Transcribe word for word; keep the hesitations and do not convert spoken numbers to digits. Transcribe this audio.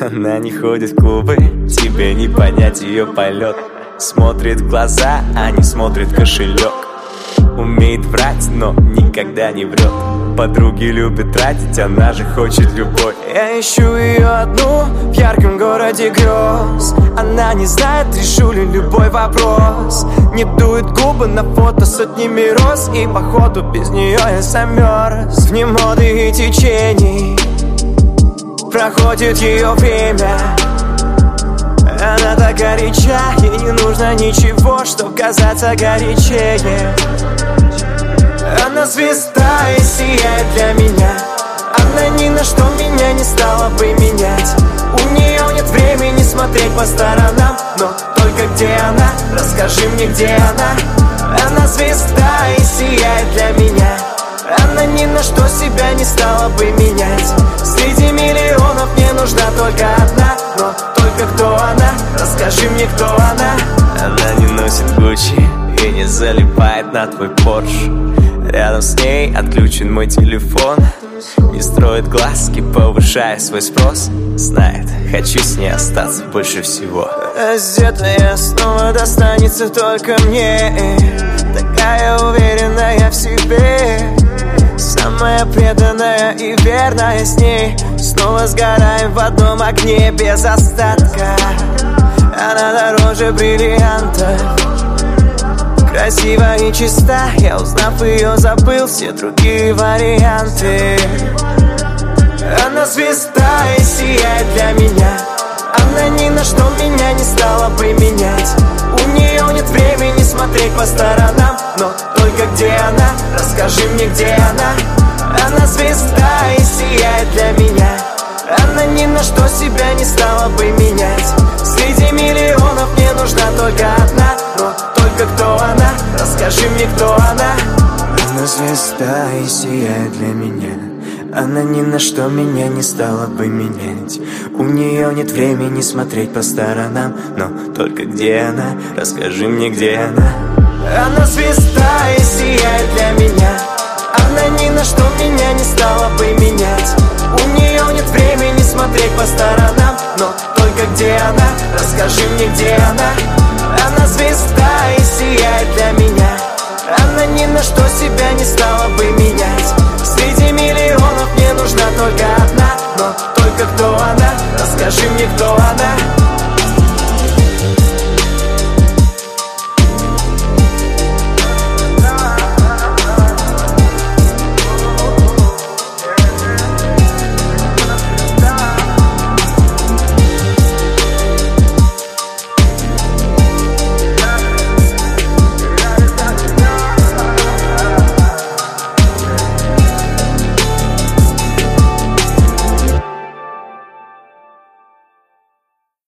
Она не ходит в клубы, тебе не понять ее полет. Смотрит в глаза, а не смотрит в кошелек. Умеет врать, но никогда не врет. Подруги любят тратить, она же хочет любовь. Я ищу ее одну в ярком городе грез. Она не знает, решу ли любой вопрос. Не дует губы на фото сотнями роз. И походу без нее я замерз. Вне моды и течений проходит ее время. Она так горяча, ей не нужно ничего, чтоб казаться горячее. Она звезда и сияет для меня. Она ни на что меня не стала бы менять. У нее нет времени смотреть по сторонам. Но только где она? Расскажи мне, где она? Она звезда и сияет для меня. Она ни на что себя не стала бы менять. Среди миллионов мне нужна только одна. Но только кто она? Расскажи мне, кто она? Она не носит Гуччи и не залипает на твой Порш. Рядом с ней отключен мой телефон. Не строит глазки, повышая свой спрос. Знает, хочу с ней остаться больше всего. Раздетая снова достанется только мне. Такая уверенная в себе, самая преданная и верная с ней. Снова сгораем в одном огне без остатка. Она дороже бриллиантов, красива и чиста. Я, узнав ее, забыл все другие варианты. Она звезда и сияет для меня. Она ни на что меня не стала бы менять. У нее нет времени смотреть по сторонам. Но только где она? Расскажи мне, где она? Она звезда и сияет для меня. Она ни на что себя не стала бы менять. Среди миллионов мне нужна только одна. Но только кто она? Расскажи мне, кто она? Она звезда и сияет для меня. Она ни на что меня не стала бы менять. У нее нет времени смотреть по сторонам. Но только где она? Расскажи мне, где она? Она звезда и сияет для меня. Она ни на что меня не стала бы менять. У нее нет времени смотреть по сторонам. Но только где она? Расскажи мне, где она? Она звезда и сияет для меня. Она ни на что себя не стала бы менять. Среди миллионов мне нужна только одна. Но только кто она? Расскажи мне, кто она?